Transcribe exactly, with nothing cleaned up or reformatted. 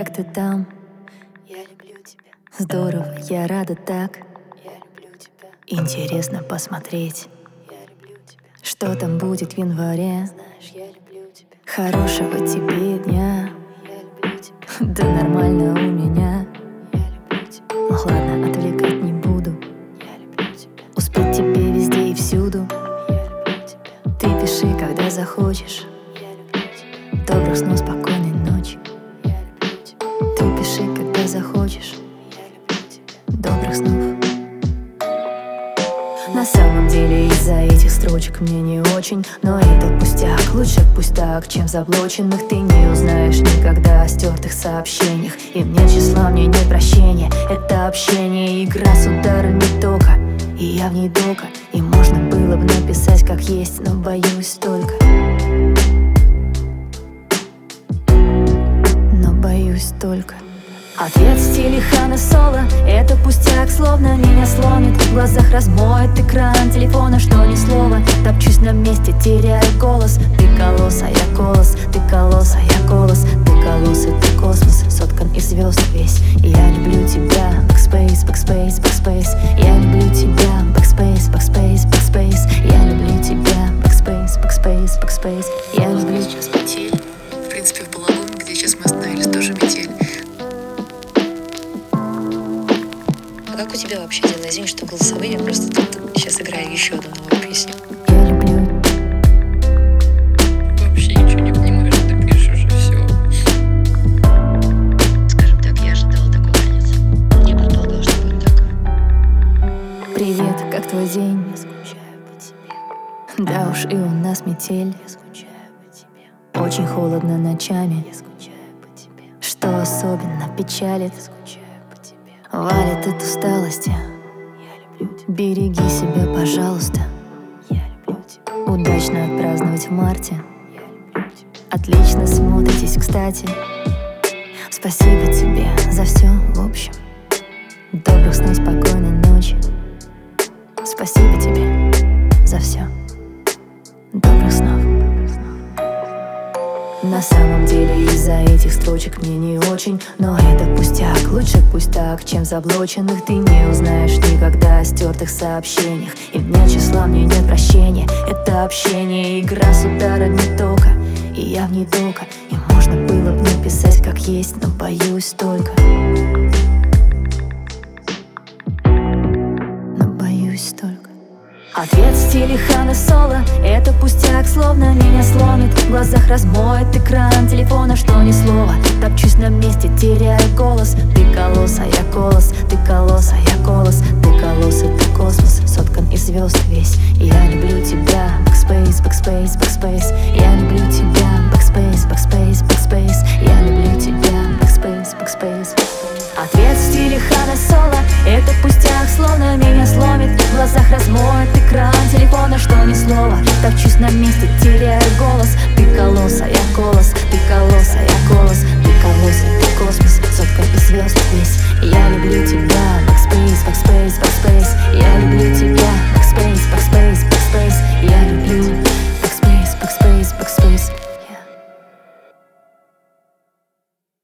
как ты там? Я люблю тебя. Здорово, я рада так. Я люблю тебя. Интересно посмотреть, Я люблю тебя. что там будет в январе. Знаешь, я люблю тебя. Хорошего тебе дня. Я люблю тебя. Да нормально у меня. Я люблю тебя. Ладно, отвлекать не буду. Я люблю тебя. Успеть тебе везде и всюду. Я люблю тебя. Ты пиши, когда захочешь. Я люблю тебя. Добрых снов, спокойной ночи. Я люблю тебя. Ты пиши, когда захочешь. Я люблю тебя. Добрых снов. На самом деле из-за этих строчек мне не очень, но это пустяк, лучше пусть так, чем в заблоченных. Ты не узнаешь никогда о стертых сообщениях, и мне числа, мне нет прощения. Это общение, игра с ударами тока, и я в ней дока. И можно было бы написать как есть, но боюсь только. Но боюсь только. Ответ в стиле Хана Соло. Это пустяк, словно меня сломит. В глазах размоет экран телефона, что ни слова. Топчусь на месте, теряю голос. Ты колосс, а я колос. Ты колосс, а я колос. Ты колосс, это космос, соткан из звезд весь. И я люблю тебя. Backspace, backspace, backspace. Я люблю тебя. Backspace, backspace, backspace. Я люблю тебя. Backspace, backspace, backspace. Я люблю. Сейчас метель. В принципе, в Балагун, где сейчас мы остановились, тоже метель. А как у тебя вообще дела? Извини, что голосовые, я просто тут сейчас играю еще одну новую песню. Я люблю. Вообще ничего не понимаю, что ты пишешь уже все. Скажем так, я ожидала такой конец. Не предполагала, что будет так. Привет, как твой день? Я скучаю по тебе. Да уж и у нас метель. Я скучаю по тебе. Очень холодно ночами, Я скучаю по тебе. что особенно печалит. Я скучаю по тебе. Валит от усталости. Я люблю тебя. Береги себя, пожалуйста. Я люблю тебя. Удачно отпраздновать в марте. Я люблю тебя. Отлично смотритесь, кстати. Спасибо тебе за все, в общем. Добрых снов, спокойной ночи. Спасибо тебе за все. Добрых снов. На самом деле из-за этих строчек мне не очень, но это пустяк, лучше пусть так, чем в заблоченных. Ты не узнаешь никогда о стертых сообщениях, и мне числа, мне нет прощения. Это общение, игра с ударами тока, и я в ней дока. И можно было бы написать как есть, но боюсь только. Но боюсь только. Ответ в стиле Хана Соло. Это пустяк, словно меня сломит. В глазах размоет экран телефона, что ни слова. Топчусь на месте, теряю голос. Ты колосс, а я колос. Ты колосс, а я колос. Ты колосс, это космос, соткан из звезд весь. И я люблю тебя. Backspace, backspace, backspace. Я люблю тебя. Backspace, backspace, backspace. Я люблю тебя. Backspace, backspace, backspace. Ответ в стиле Хана Соло. Это пустяк, словно меня сломит. В глазах размоет экран телефона, что ни слова. Топчусь на месте, теряю голос. Ты колосс, а я колос. Ты колосс, а я колос. Ты колосс,